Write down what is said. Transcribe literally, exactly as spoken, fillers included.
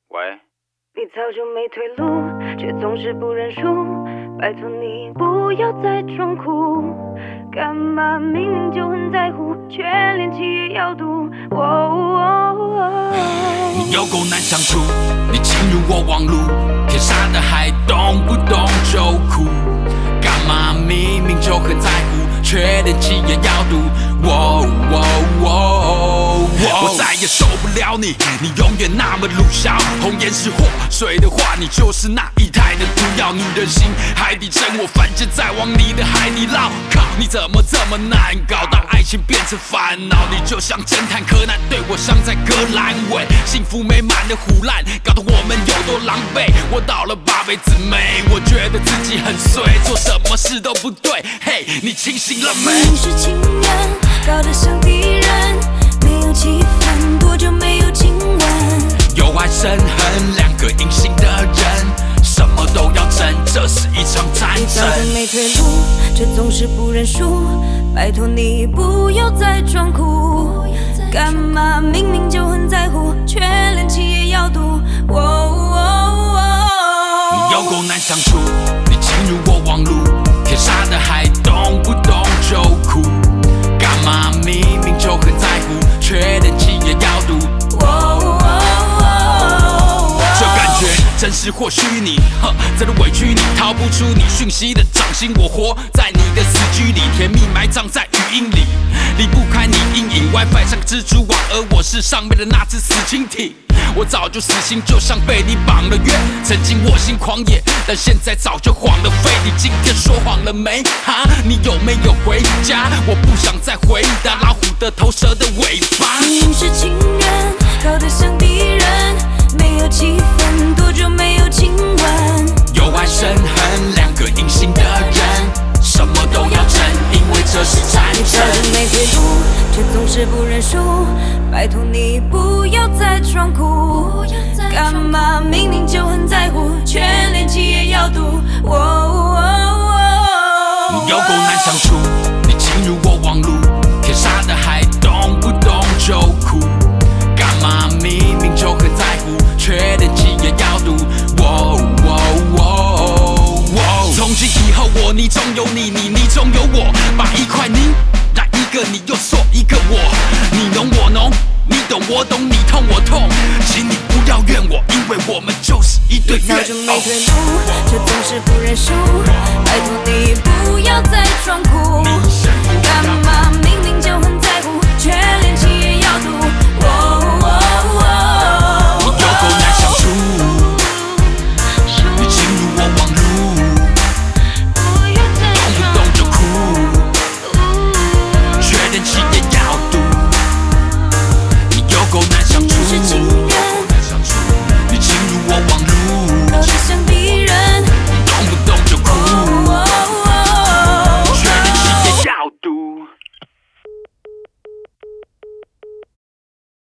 喂， 你早就没退路，却总是不认输。拜托你不要再装酷，干嘛明明就很在乎，却连气也要赌。哦哦哦、 你有够难相处，你侵入我网路，天杀的还动不动就哭，干嘛明明就很在乎，却连气也要赌。哦哦哦我再也受不了你，你永远那么鲁小，红颜是祸水的话，你就是那一台的毒药。你任性海底针，我反正在往你的海底捞。靠，你怎么这么难搞，到爱情变成烦恼？你就像侦探柯南，对我像在割阑尾，幸福美满的胡乱，搞得我们有多狼狈。我倒了八辈子霉，我觉得自己很衰，做什么事都不对。嘿，你清醒了没？ 你是情人，搞得像敌人，没有气氛，多久没有亲吻？ 有爱生恨，两个隐形的人，什么都要争，这是一场战你早争。 就没退路，却总是不认输。拜托你不要再装酷，干嘛明明就很在乎，却连气也要赌。哦哦哦、 你有够难相处，你侵入我网路，天杀的还动不动就哭，干嘛明明就很在乎，却连气也要赌。这感觉真实或虚拟，哼，真的委屈你，逃不出你讯息的掌心。我活在你的死局里，甜蜜埋葬在语音里，离不开你阴影。WiFi 像个蜘蛛网，而我是上面的那只死蜻蜓。我早就死心，就像被你绑了约。曾经我心狂野，但现在早就晃了飞。你今天说谎了没？哈，你有没有回家？我不想再回答老虎的头，蛇的尾巴。 你是情人，搞得像敌人，没有气氛，多久没有亲吻？ 有爱生恨，两个隐形的人，什么都要争，因为这是战你早争。 就没退路，却总是不认输。拜托你不要再装酷，干嘛明明就很在乎，却连气也要赌。哦哦哦、 你有够难相处，你侵入我网路，天杀的还动不动就哭，干嘛明明就很在乎，却连气也要赌。哦哦哦哦、从今以后我你中有你，你你中有我，把一块泥染一个你，又做一个我，你浓我浓，你懂我懂，你痛我痛，请你不要怨我，因为我们就是一对怨偶。 早就没退路，却总是不认输。拜托你不要再装酷，干嘛